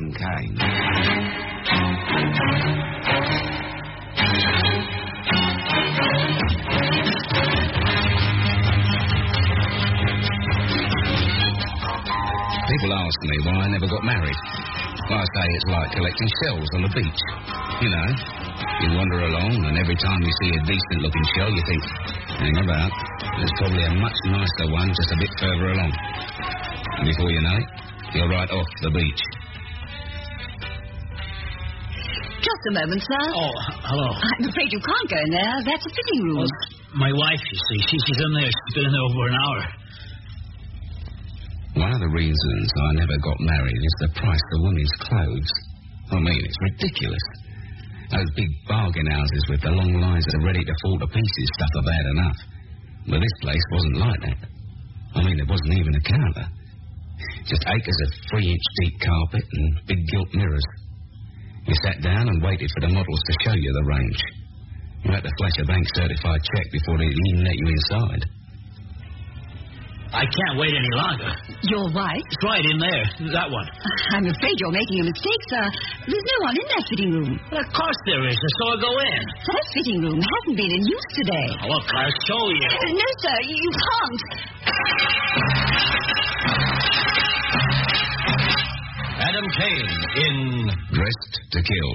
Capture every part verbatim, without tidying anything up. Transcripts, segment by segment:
Adam Kane. People ask me why I never got married. Well, I say it's like collecting shells on the beach. You know, you wander along, and every time you see a decent-looking shell, you think, hang about, there's probably a much nicer one just a bit further along. And before you know it, you're right off the beach. Just a moment, sir. Oh, hello. I'm afraid you can't go in there. That's a fitting room. Oh, my wife, you see. She, she's in there. She's been in there over an hour. One of the reasons I never got married is the price of women's clothes. I mean, it's ridiculous. Those big bargain houses with the long lines that are ready to fall to pieces stuff are bad enough. But this place wasn't like that. I mean, there wasn't even a counter. Just acres of three-inch deep carpet and big gilt mirrors. You sat down and waited for the models to show you the range. You had to flash a bank-certified check before they'd even let you inside. I can't wait any longer. Your wife? It's right in there. That one. I'm afraid you're making a mistake, sir. There's no one in that fitting room. Well, of course there is. So I'll go in. That fitting room hasn't been in use today. Oh, look, I'll show you. Uh, no, sir, you can't. Adam Kane in Dressed to Kill.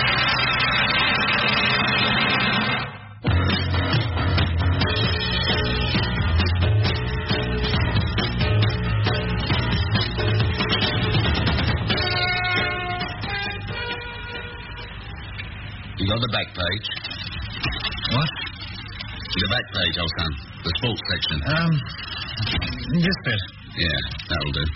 You got the back page? What? The back page, old son. The sports section. Um, this bit. Yeah, that'll do.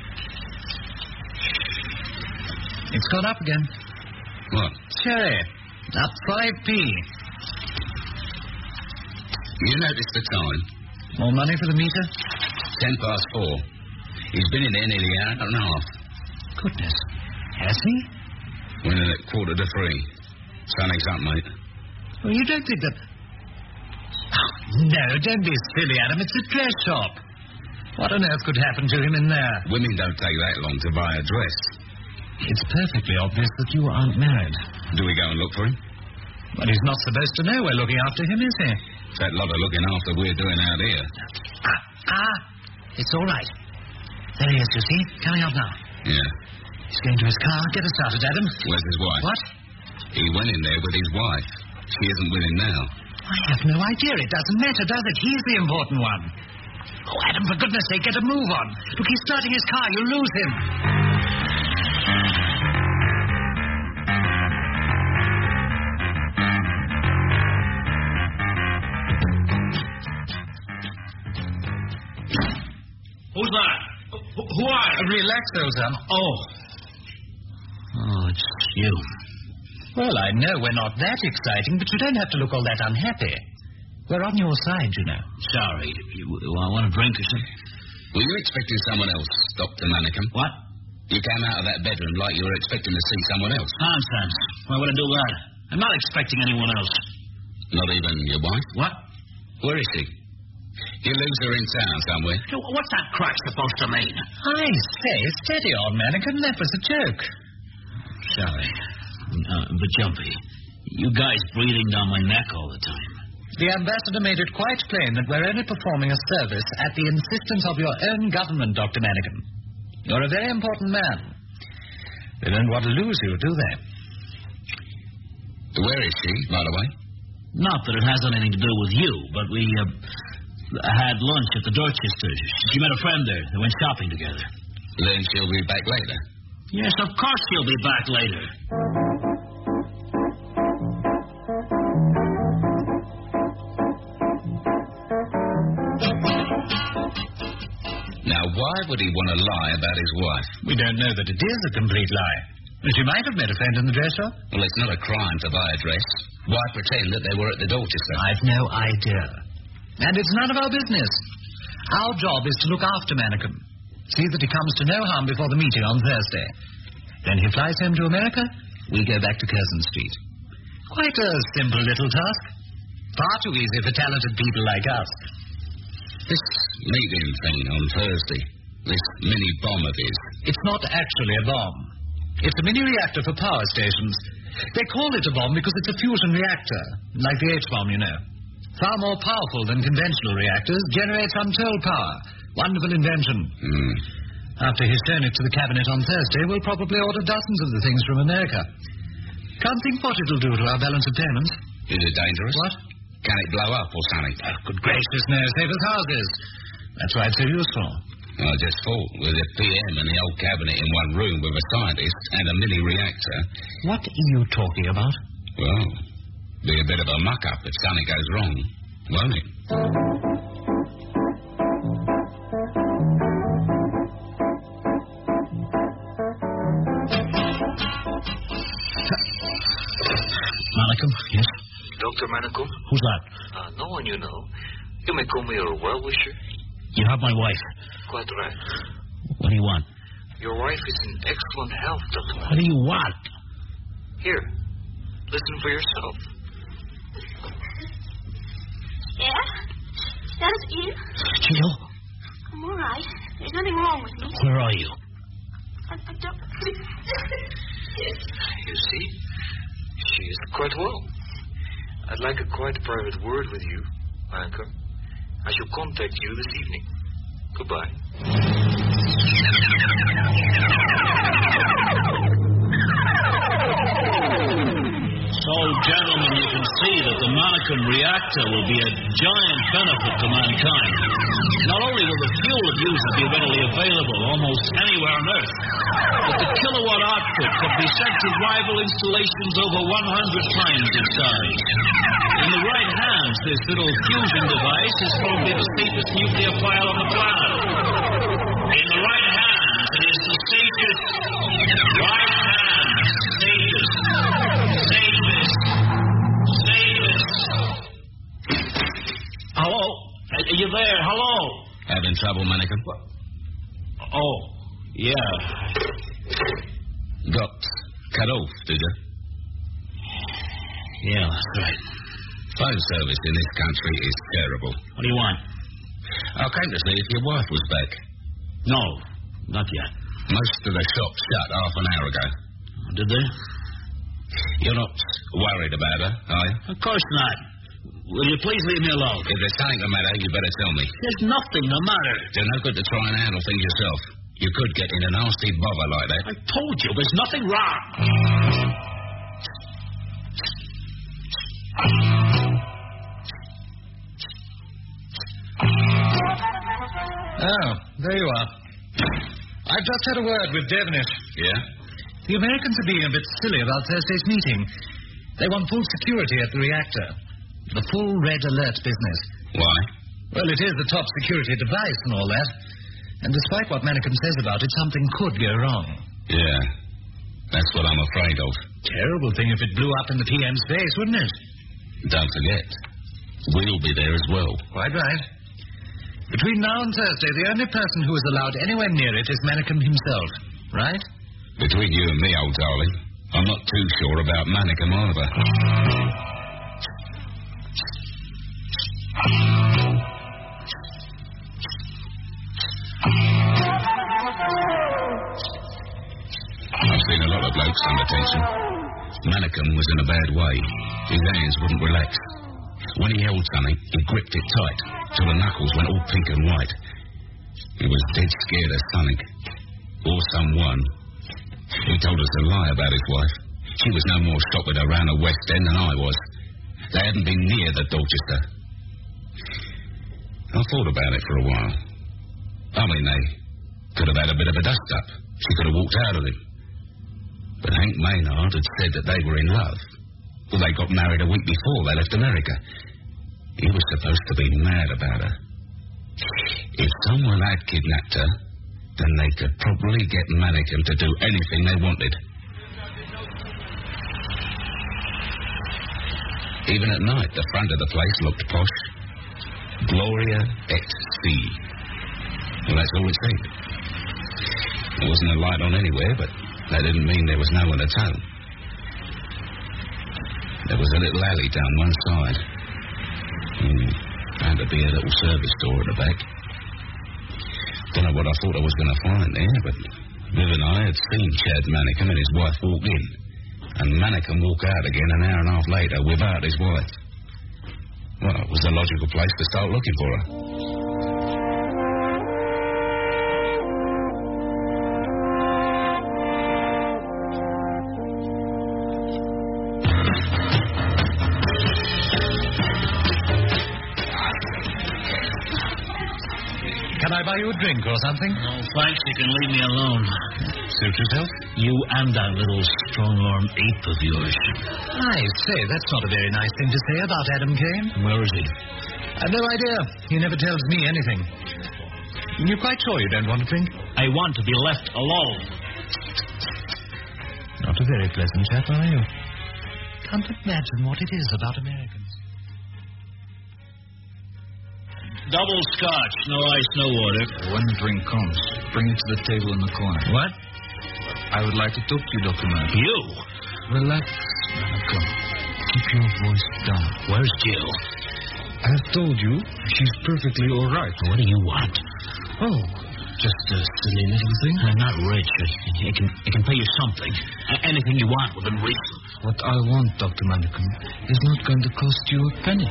It's gone up again. What? Cherry. Up five p. You noticed the time? More money for the meter? Ten past four. He's been in there nearly an hour and a half. Goodness. Has he? Went in at quarter to three. Something's up, mate. Well, you don't think that... Oh, no, don't be silly, Adam. It's a dress shop. What on earth could happen to him in there? Women don't take that long to buy a dress. It's perfectly obvious that you aren't married. Do we go and look for him? Well, he's not supposed to know we're looking after him, is he? It's that lot of looking after we're doing out here. Ah, ah. It's all right. There he is, you see, coming up now. Yeah. He's going to his car. Get us started, Adam. Where's his wife? What? He went in there with his wife. She isn't with him now. I have no idea. It doesn't matter, does it? He's the important one. Oh, Adam, for goodness sake, get a move on. Look, he's starting his car. You'll lose him. Who's that? Who, who are you? Relax, old son. Oh. Oh, it's you. Well, I know we're not that exciting, but you don't have to look all that unhappy. We're on your side, you know. Sorry. You, you want a drink or something? Were you expecting someone else, Doctor Manicum? What? You came out of that bedroom like you were expecting to see someone else. Nonsense. Why would I do that? I'm not expecting anyone else. Not even your wife? What? Where is she? You lose her in town somewhere. What's that crack supposed to mean? I say, steady on, Mannequin. That was a joke. Sorry. Uh, but Jumpy, you guys breathing down my neck all the time. The ambassador made it quite plain that we're only performing a service at the insistence of your own government, Doctor Mannequin. You're a very important man. They don't want to lose you, do they? Where is she, by the way? Not that it has anything to do with you, but we uh, had lunch at the Dorchesters. She met a friend there. They went shopping together. Then she'll be back later. Yes, of course she'll be back later. Now, why would he want to lie about his wife? We don't know that it is a complete lie. She might have met a friend in the dress shop. Well, it's not a crime to buy a dress. Why pretend that they were at the Dorchester? I've no idea. And it's none of our business. Our job is to look after Mannequin. See that he comes to no harm before the meeting on Thursday. Then he flies home to America. We go back to Curzon Street. Quite a simple little task. Far too easy for talented people like us. This meeting thing on Thursday, this mini bomb of his. It's not actually a bomb. It's a mini-reactor for power stations. They call it a bomb because it's a fusion reactor, like the H-bomb, you know. Far more powerful than conventional reactors, generates untold power. Wonderful invention. Mm. After he's shown it to the cabinet on Thursday, we'll probably order dozens of the things from America. Can't think what it'll do to our balance of payments. Is it dangerous? What? Can it blow up or something? Oh, good gracious, no. Save us houses. That's why it's so useful. I just thought, with a P M and the old cabinet in one room with a scientist and a mini-reactor... What are you talking about? Well, be a bit of a muck-up if something goes wrong, won't it? Manicum, yes? Doctor Manicum? Who's that? Uh, no one you know. You may call me your well-wisher. You have my wife. Quite right. What do you want? Your wife is in excellent health, Doctor Manicum. What do you want? Here, listen for yourself. Yeah? That is you? Jill? I'm all right. There's nothing wrong with me. Where are you? I, I don't... You see? She is quite well. I'd like a quite private word with you, Manicum. I shall contact you this evening. Goodbye. So, gentlemen, you can see that the Manicum reactor will be a giant benefit to mankind. Not only will the fuel it uses be readily available almost anywhere on Earth, but the kilowatt output could be said to rival installations over one hundred times its size. In the right hands, this little fusion device is probably the safest nuclear file on the planet. In the right hands, it is the safest. Right hands, safest. Safest. Safest. Hello? Are you there? Hello? Having trouble, Manicum? Oh, yeah. Got cut off, did you? Yeah, that's right. Phone service in this country is terrible. What do you want? I came to see if your wife was back. No, not yet. Most of the shops shut half an hour ago. Did they? You're not worried about her, are you? Of course not. Will you please leave me alone? If there's something the matter, you better tell me. There's nothing the matter. It's no good to try and handle things yourself. You could get in a nasty bother like that. I told you, there's nothing wrong. Oh, there you are. I've just had a word with Devenish. Yeah? The Americans are being a bit silly about Thursday's meeting. They want full security at the reactor. The full red alert business. Why? Well, it is the top security device and all that. And despite what Manicum says about it, something could go wrong. Yeah. That's what I'm afraid of. Terrible thing if it blew up in the P M's face, wouldn't it? Don't forget, we'll be there as well. Quite right. Between now and Thursday, the only person who is allowed anywhere near it is Manicum himself, right? Between you and me, old darling, I'm not too sure about Manicum either. I've seen a lot of blokes under tension. Manicum was in a bad way. His hands wouldn't relax. When he held something, he gripped it tight till the knuckles went all pink and white. He was dead scared of something. Or someone. He told us a lie about his wife. She was no more shot with her around the West End than I was. They hadn't been near the Dorchester. I thought about it for a while. I mean, they could have had a bit of a dust-up. She could have walked out of him. But Hank Maynard had said that they were in love. Well, they got married a week before they left America. He was supposed to be mad about her. If someone had kidnapped her, then they could probably get Manicum to do anything they wanted. Even at night, the front of the place looked posh. Gloria et C. Well, that's all it said. There wasn't a light on anywhere, but that didn't mean there was no one at home. There was a little alley down one side. Hmm. Had to be a little service door at the back. Don't know what I thought I was going to find there, but Viv and I had seen Chad Manicum and his wife walk in, and Manicum walk out again an hour and a half later without his wife. Well, it was the logical place to start looking for her. Can I buy you a drink or something? No, thanks. You can leave me alone. Suit yourself? You and that little strong-arm ape of yours. I say, that's not a very nice thing to say about Adam Kane. Where is he? I've no idea. He never tells me anything. You're quite sure you don't want a drink? I want to be left alone. Not a very pleasant chap, are you? Can't imagine what it is about Americans. Double scotch, no ice, no water. When the drink comes, bring it to the table in the corner. What? I would like to talk to you, Doctor Mac. You? Relax, Malcolm. Keep your voice down. Where's Jill? I have told you she's perfectly all right. What do you want? Oh, just a silly little thing. I'm not rich. I, I can I can pay you something. A- anything you want within reason. What I want, Doctor Manicum, is not going to cost you a penny.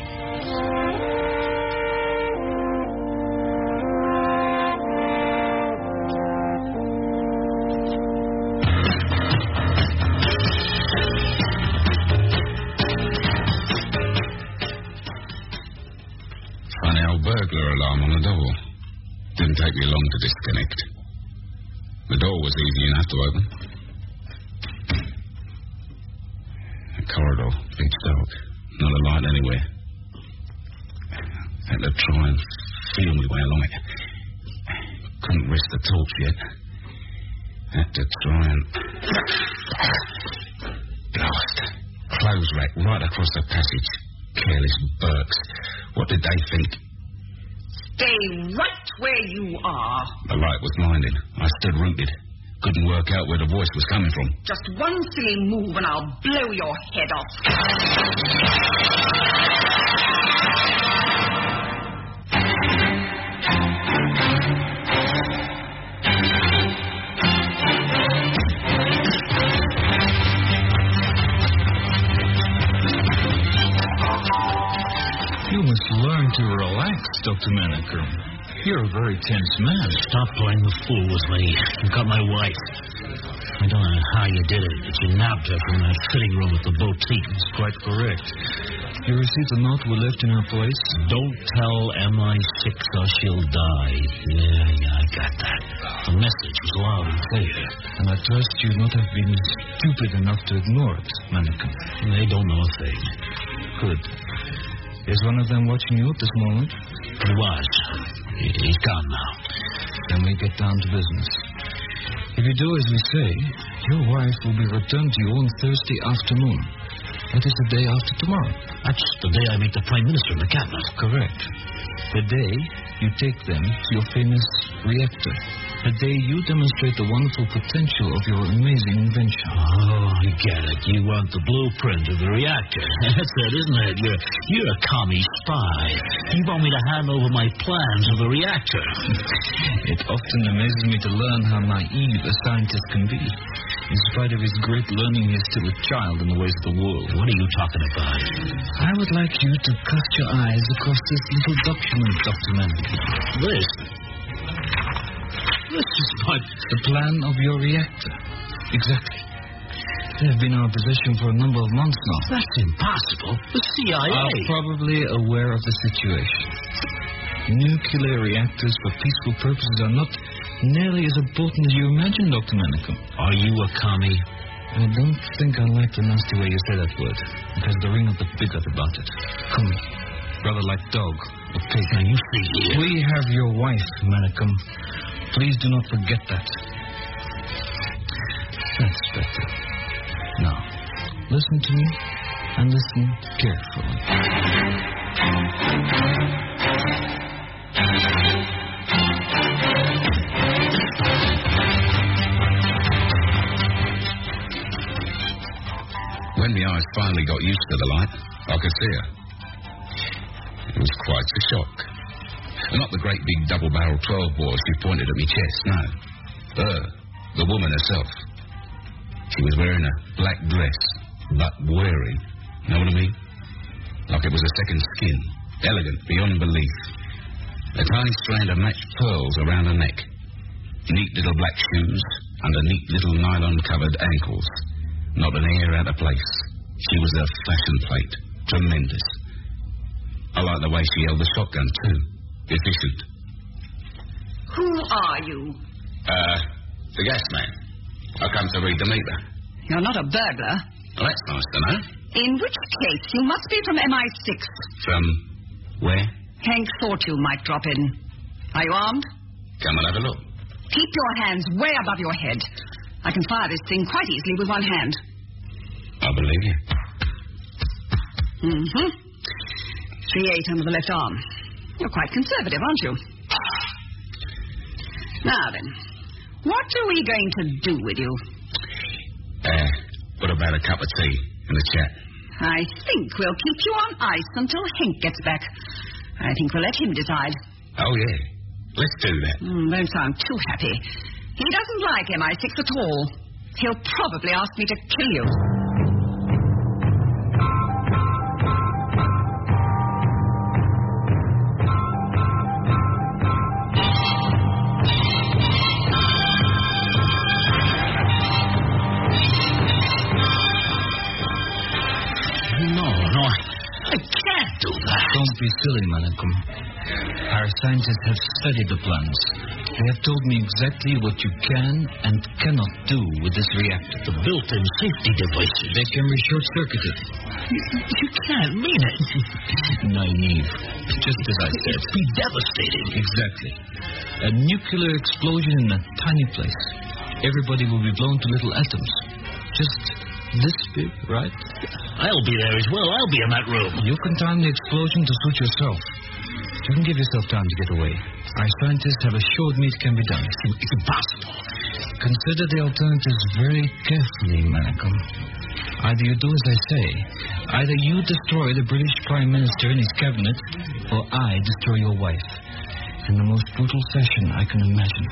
Burglar alarm on the door. Didn't take me long to disconnect. The door was easy enough to open. The corridor, pitch dark. Not a light anywhere. Had to try and feel my way along it. Couldn't risk the torch yet. Had to try and... Blast. Clothes rack right across the passage. Careless Burks. What did they think? Stay right where you are. The light was blinding. I stood rooted. Couldn't work out where the voice was coming from. Just one silly move and I'll blow your head off. You must learn to relax, Doctor Manicum. You're a very tense man. Stop playing the fool with me. You got my wife. I don't know how you did it, but you nabbed her from that fitting room at the boutique. That's quite correct. You received a note we left in her place? Don't tell M I six or she'll die. Yeah, yeah, I got that. The message was loud and clear. And I trust you not have been stupid enough to ignore it, Manicum. They don't know a thing. Good. Is one of them watching you at this moment? He was. He, he's gone now. Then we get down to business. If you do as we say, your wife will be returned to you on Thursday afternoon. That is the day after tomorrow. That's the day I meet the Prime Minister and the Cabinet. Correct. The day you take them to your famous reactor. The day you demonstrate the wonderful potential of your amazing invention. Oh, I get it. You want the blueprint of the reactor. That's it, isn't it? You're, you're a commie spy. You want me to hand over my plans of the reactor. It often amazes me to learn how naive a scientist can be. In spite of his great learning, he is still a child in the ways of the world. What are you talking about? I would like you to cast your eyes across this little document, Doctor Manicum. This? This is what... The plan of your reactor. Exactly. They have been in our possession for a number of months now. That's impossible. The C I A... are probably aware of the situation. Nuclear reactors for peaceful purposes are not nearly as important as you imagine, Doctor Manicum. Are you a commie? I don't think I like the nasty way you say that word. It has the ring of the bigot about it. Commie. Rather like dog or pig. Now, you see here... We have your wife, Manicum. Please do not forget that. That's better. Now, listen to me and listen carefully. When my eyes finally got used to the light, I could see her. It was quite a shock. Not the great big double-barrel twelve bore she pointed at me chest, no. Her, The woman herself. She was wearing a black dress, but wearing, know what I mean? Like it was a second skin. Elegant beyond belief. A tiny strand of matched pearls around her neck. Neat little black shoes under neat little nylon-covered ankles. Not an hair out of place. She was a fashion plate. Tremendous. I like the way she held the shotgun, too. Efficient. Who are you? Uh, the gas man. I come to read the meter. You're not a burglar. Well, that's nice to know. In which case, you must be from M I six. From where? Hank thought you might drop in. Are you armed? Come and have a look. Keep your hands way above your head. I can fire this thing quite easily with one hand. I believe you. Mm-hmm. three eight under the left arm. You're quite conservative, aren't you? Now then, what are we going to do with you? Uh, what about a cup of tea and a chat? I think we'll keep you on ice until Hank gets back. I think we'll let him decide. Oh, yeah. Let's do that. Mm, don't sound too happy. He doesn't like M I six at all. He'll probably ask me to kill you. Don't be silly, Malcolm. Our scientists have studied the plans. They have told me exactly what you can and cannot do with this reactor. The built-in safety devices. They can be short-circuited. You can't mean it. Naive. Just as I said. It'd be devastating. Exactly. A nuclear explosion in a tiny place. Everybody will be blown to little atoms. Just this big, right? I'll be there as well. I'll be in that room. You can time the explosion to suit yourself. You can give yourself time to get away. Our scientists have assured me it can be done. It's impossible. Consider the alternatives very carefully, Malcolm. Either you do as I say, either you destroy the British Prime Minister and his cabinet, or I destroy your wife. In the most brutal fashion I can imagine.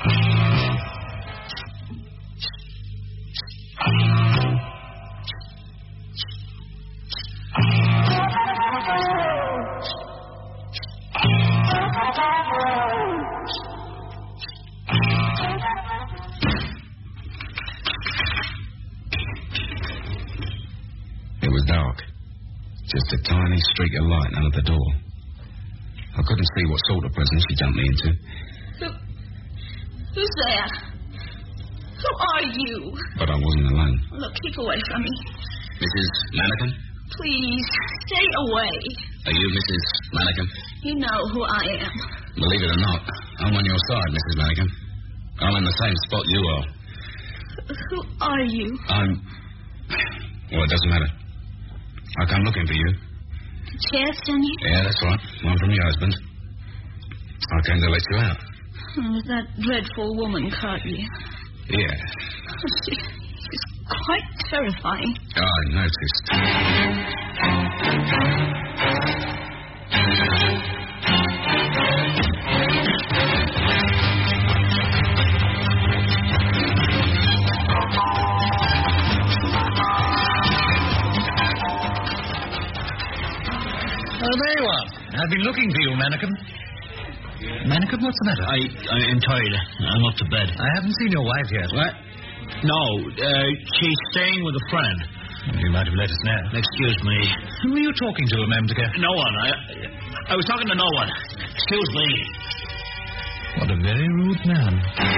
It was dark. Just a tiny streak of light under the door. I couldn't see what sort of prison she jumped me into. Who, who's there? Who are you? But I wasn't alone. Look, keep away from me. Missus Mannequin? Please, stay away. Are you Missus Mannequin? You know who I am. Believe it or not, I'm on your side, Missus Mannequin. I'm in the same spot you are. Who are you? I'm... Well, it doesn't matter. I come looking for you. Cheston? Yeah, that's right. One from your husband. I came to let you out. Oh, that dreadful woman caught you. Yeah. She, she's quite terrifying. I noticed. Oh, there you are. I've been looking for you, Mannequin. Mannequin, what's the matter? I, I'm tired. I'm up to bed. I haven't seen your wife yet. What? No, uh, she's staying with a friend. You might have let us know. Excuse me. Who were you talking to a moment ago? No one. I, I was talking to no one. Excuse me. What a very rude man.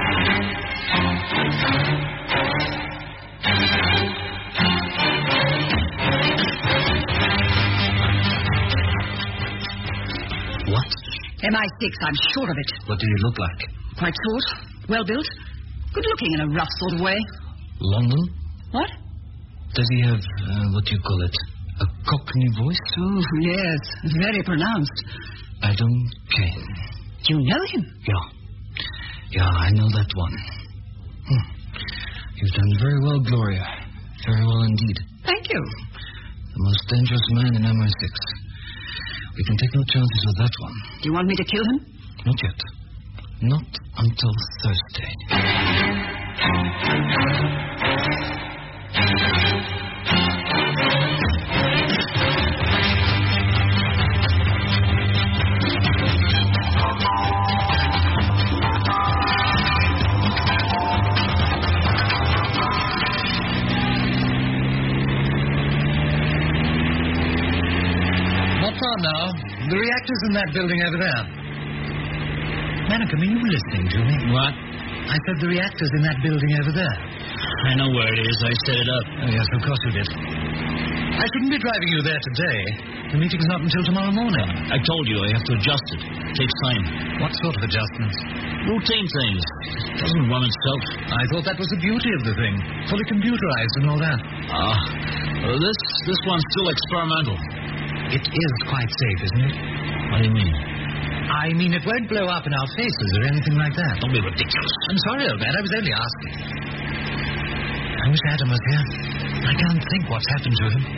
What? M I six, I'm sure of it. What do you look like? Quite short, well-built, good-looking in a rough sort of way. London? What? Does he have, uh, what do you call it, a Cockney voice? Oh, yes, very pronounced. Adam Kane. You know him? Yeah. Yeah, I know that one. Hmm. You've done very well, Gloria. Very well indeed. Thank you. The most dangerous man in M I six. We can take no chances with that one. Do you want me to kill him? Not yet. Not until Thursday. Now, the reactor's in that building over there. Manicum, are you listening to me? What? I said the reactor's in that building over there. I know where it is. I set it up. Oh, yes, of course you did. I shouldn't be driving you there today. The meeting's not until tomorrow morning. I told you I have to adjust it. It takes time. What sort of adjustments? Routine things. It doesn't run itself. I thought that was the beauty of the thing. Fully computerized and all that. Ah, uh, this this one's still experimental. It is quite safe, isn't it? What do you mean? I mean, it won't blow up in our faces or anything like that. Don't be ridiculous. I'm sorry, old man. I was only asking. I wish Adam was here. I can't think what's happened to him.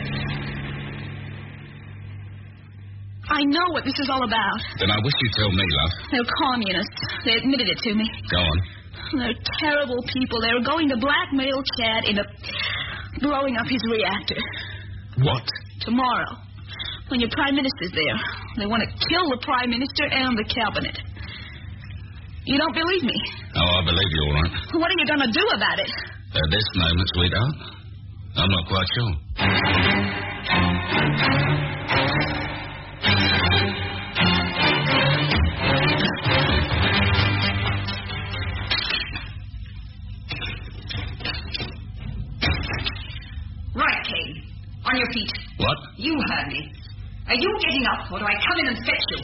I know what this is all about. Then I wish you'd tell me, love. They're communists. They admitted it to me. Go on. They're terrible people. They were going to blackmail Chad into blowing up his reactor. What? Tomorrow. When your prime minister's there. They want to kill the prime minister and the cabinet. You don't believe me? Oh, I believe you, all right. What are you going to do about it? At this moment, sweetheart, I'm not quite sure. Right, Kane. On your feet. What? You heard me. Are you getting up, or do I come in and fetch you?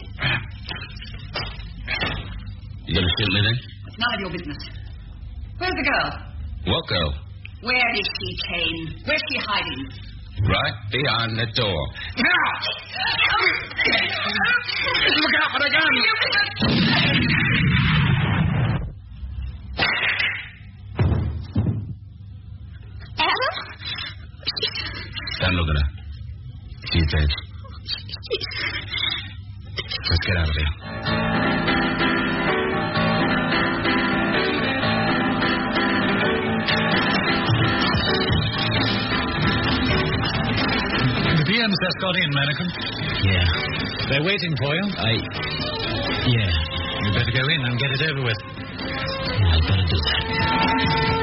You gonna shoot me then? It's none of your business. Where's the girl? What girl? Where is she, Kane? Where's she hiding? Right behind the door. Look out for the gun! Adam? Don't look at her. She's dead. Let's get out of here. The P M's just got in, Manicum. Yeah. They're waiting for you. I... Yeah. You better go in and get it over with. Yeah, I'd better do that.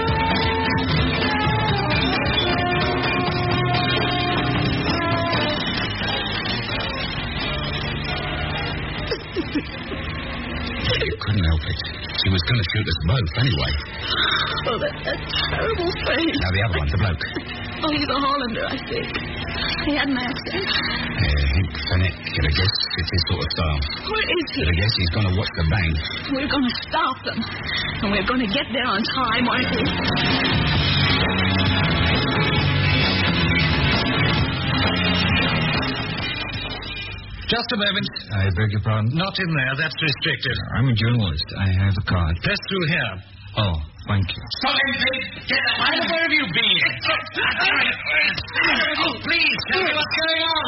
You couldn't help it. She was going to shoot us both anyway. Oh, that, that terrible face. Now the other one, the bloke. Oh, he's a Hollander, I think. He had an accent. Yeah, Hank Fennec. You'd have guessed it's his sort of style. Where is he? You'd have guessed he's going to watch the bang. We're going to stop them. And we're going to get there on time, aren't we? Just a moment. I beg your pardon. Not in there. That's restricted. I'm a journalist. I have a card. Press through here. Oh, thank you. Stop him, Pete! Get that man! Where have you been? Oh, please, tell me what's going on.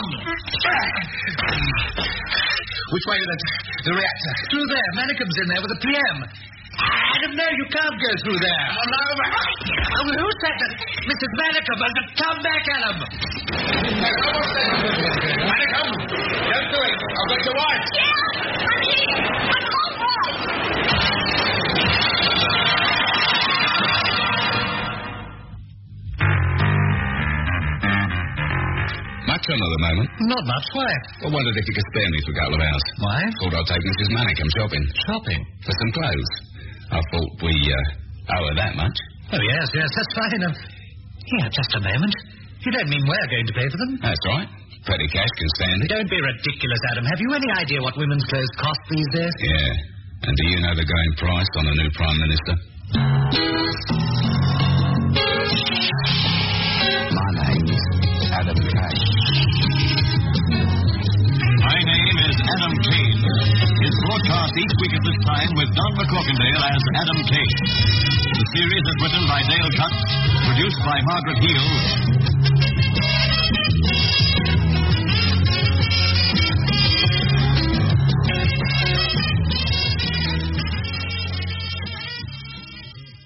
Which way is the, the reactor? Through there. Manicum's in there with the P M. Adam, no, you can't go through there. Oh, no, Oh, who said that? Missus Manicum, come back, Adam. Manicum, don't do it. I'll get your wife. Yeah, I'm here. I'm all right. Much on at the moment. Not much. Why? I wondered if you could spare me for a couple of hours. Why? Thought I'd take Missus Manicum shopping. Shopping. For some clothes. I thought we uh, owe her that much. Oh, yes, yes, that's fine. Um, here, just a moment. You don't mean we're going to pay for them? That's right. Petty cash can stand it. Don't be ridiculous, Adam. Have you any idea what women's clothes cost these days? Yeah. And do you know the going price on a new Prime Minister? My name's Adam Cash. My name is Adam Kane. It's broadcast each week at this time with Don McCorkindale as Adam Kane. The series is written by Dale Cutts, produced by Margaret Heel,